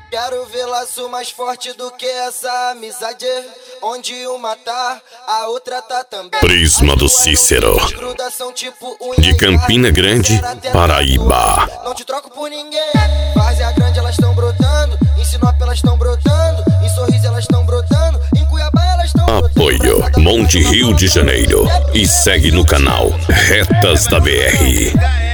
Quero ver laço mais forte do que essa amizade, onde uma tá, a outra tá também. Prisma do Cícero, de Campina Grande, Paraíba. Não te troco por ninguém. Várzea Grande elas tão brotando, em Sinop elas tão brotando, em Sorriso elas tão brotando, em Cuiabá elas tão brotando. Apoio Monte Rio de Janeiro e segue no canal Retas da BR.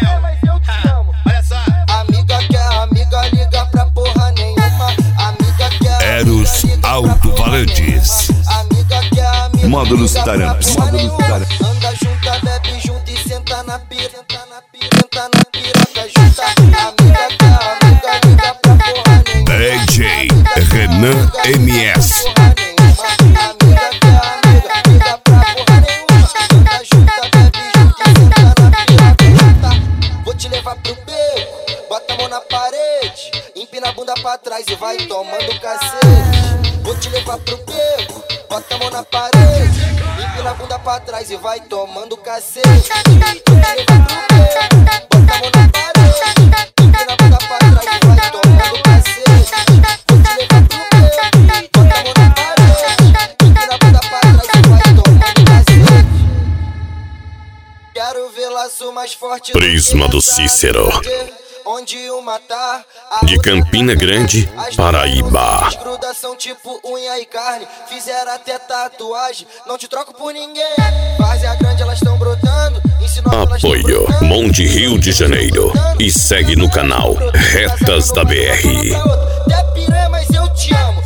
Eros Alto-Falantes. Módulos Taramps. Anda junta, bebe junto e senta na pira. Senta na piroca junta. Amiga que amiga liga pra porra nenhuma. DJ Renan MS. Amiga que amiga liga pra porra nenhuma. Anda junta, bebe junto e senta na piroca junta. Vou te levar pro beco, bota a mão na parede, empina a bunda pra trás e vai tomando cacete. Vou te levar pro beco, bota a mão na parede, empina a bunda pra trás e vai tomando cacete. Vou te levar pro beco, bota a mão na parede, empina a bunda pra trás e vai tomando cacete. Vou te levar pro beco, bota a mão na parede, empina a bunda pra trás e vai tomando cacete. Quero ver laço mais forte. Prisma do Cícero, onde uma tá, de Campina Grande, Paraíba. Grudação tipo unha e carne, fizeram até tatuagem, não te troco por ninguém. Várzea Grande elas tão brotando, em Sinop elas tão Apoio brotando, Monte Rio de Janeiro e segue no canal Retas da BR. Até piranha, mas eu te amo.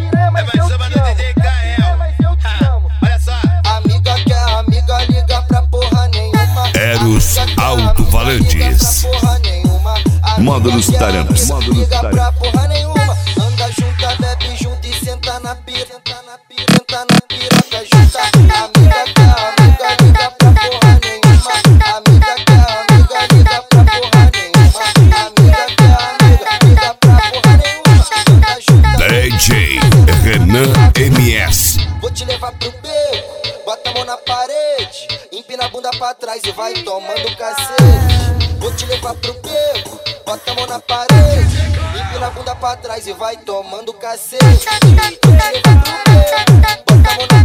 Olha só. Amiga que amiga liga pra porra nenhuma. Eros Alto-Falantes. Módulos Taramps. Liga pra porra nenhuma. Anda junta, bebe junto e senta na pira. Senta na piroca junta. Amiga que amiga liga pra porra nenhuma. Amiga que amiga liga pra porra nenhuma. Amiga que amiga liga pra porra nenhuma. Anda junta. DJ Renan MS. Vou te levar pro beco, bota a mão na parede, empina a bunda pra trás e vai tomando cacete. Vou te levar pro beco, bota a mão na parede, empina a bunda pra trás e vai tomando cacete. Vou te levar pro beco, bota a mão na